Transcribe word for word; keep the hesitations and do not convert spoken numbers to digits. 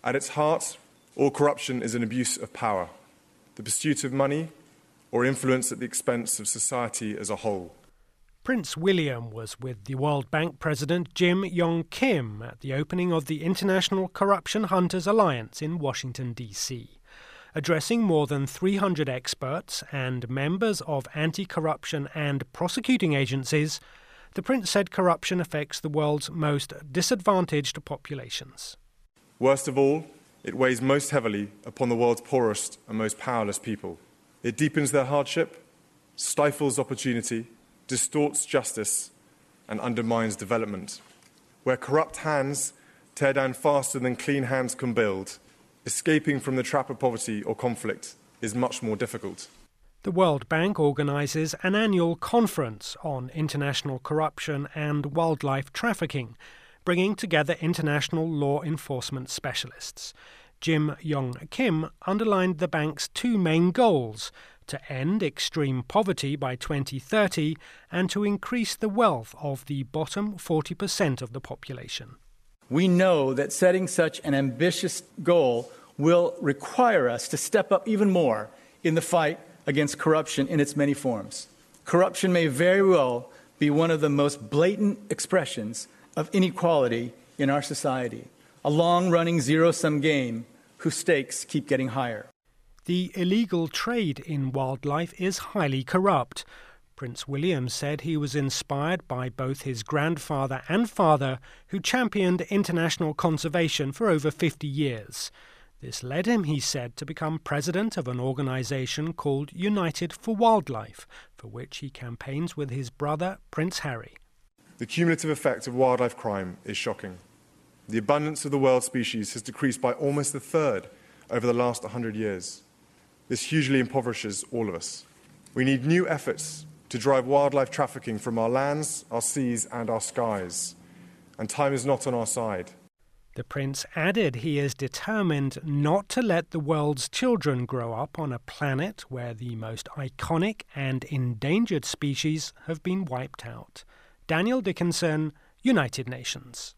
At its heart, all corruption is an abuse of power, the pursuit of money or influence at the expense of society as a whole. Prince William was with the World Bank President Jim Yong Kim at the opening of the International Corruption Hunters Alliance in Washington, D C Addressing more than three hundred experts and members of anti-corruption and prosecuting agencies, the Prince said corruption affects the world's most disadvantaged populations. Worst of all, it weighs most heavily upon the world's poorest and most powerless people. It deepens their hardship, stifles opportunity, distorts justice, and undermines development. Where corrupt hands tear down faster than clean hands can build, escaping from the trap of poverty or conflict is much more difficult. The World Bank organises an annual conference on international corruption and wildlife trafficking, bringing together international law enforcement specialists. Jim Yong Kim underlined the bank's two main goals: to end extreme poverty by twenty thirty and to increase the wealth of the bottom forty percent of the population. We know that setting such an ambitious goal will require us to step up even more in the fight against corruption in its many forms. Corruption may very well be one of the most blatant expressions of inequality in our society, a long-running zero-sum game whose stakes keep getting higher. The illegal trade in wildlife is highly corrupt. Prince William said he was inspired by both his grandfather and father, who championed international conservation for over fifty years. This led him, he said, to become president of an organisation called United for Wildlife, for which he campaigns with his brother, Prince Harry. The cumulative effect of wildlife crime is shocking. The abundance of the world's species has decreased by almost a third over the last one hundred years. This hugely impoverishes all of us. We need new efforts to drive wildlife trafficking from our lands, our seas and our skies. And time is not on our side. The Prince added he is determined not to let the world's children grow up on a planet where the most iconic and endangered species have been wiped out. Daniel Dickinson, United Nations.